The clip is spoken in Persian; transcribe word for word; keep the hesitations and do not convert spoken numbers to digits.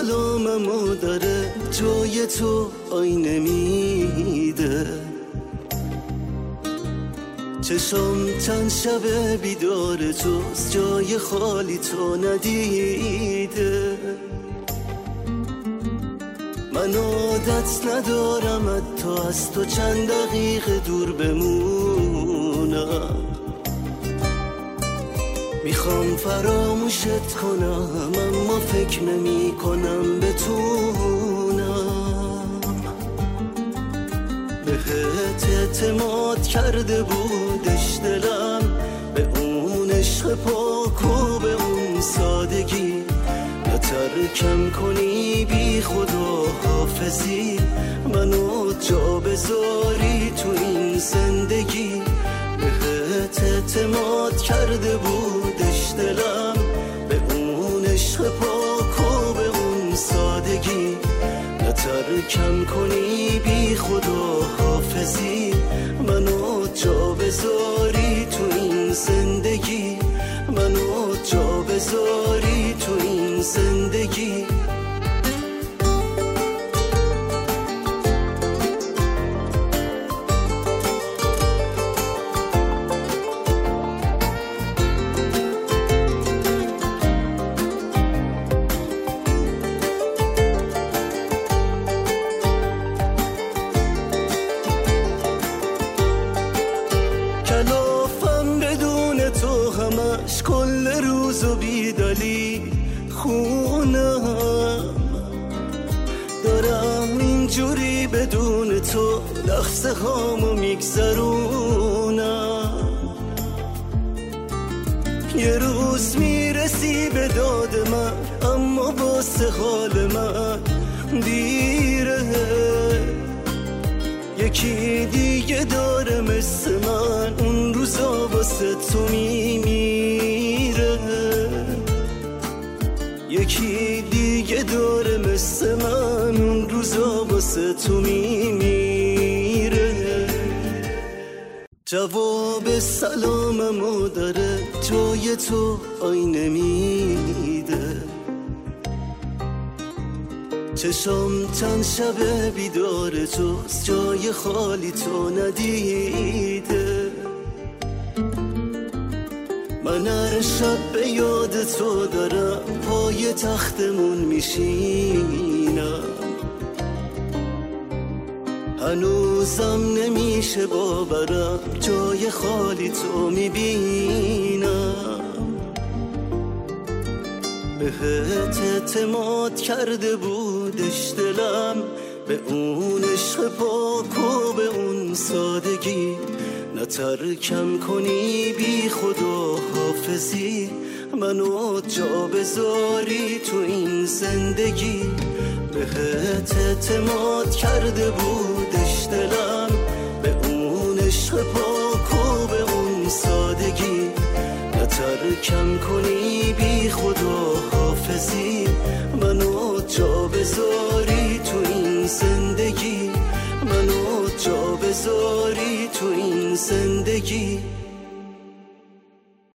سلاممو داره جای تو آینه میده. چشم چند شب بیدار توست، جای خالی تو ندیده. من عادت ندارم حتی از تو چند دقیقه دور بمونم. میخوام فراموشت کنم اما فکر نمی کنم بتونم. بهت اعتماد کرده بودش دلم، به اون عشق پاک و به اون سادگی. نترکم کنی بی خدا حافظی، منو جا بذاری تو این زندگی. بهت اعتماد کرده بودش دلم، به اون عشق پاک و به اون سادگی. نترکم کنی بی خدا حافظی، منو جا بذاری تو این زندگی. منو جا بذاری تو این زندگی. کلافم بدون تو همش کل روز و بیدلی خونم. دارم اینجوری بدون تو لحظه هامو میگذرونم. یه روز میرسی به داد من اما واسه حال من دیره. یکی دیگه داره مثل من، اون روزا واسه تو میمیره. یکی دیگه داره مثل من، اون روزا واسه تو میمیره. جواب سلاممو داره جای تو آینه میده. چشم چند شب بیدار توست، جای خالی تو ندیده. من هر شب به یاد تو دارم، پای تختمون میشینم. هنوزم نمیشه باورم، جای خالی تو میبینم. بهت اعتماد کرده بودش دلم، به اون عشق پاک و به اون سادگی. نترکم کنی بی خدا حافظی، منو جا بذاری تو این زندگی. بهت اعتماد کرده بودش دلم، به اون عشق پاک و به اون سادگی. نترکم کنی بی خدا حافظی، منو جا بذاری تو این زندگی. منو جا بذاری تو این زندگی.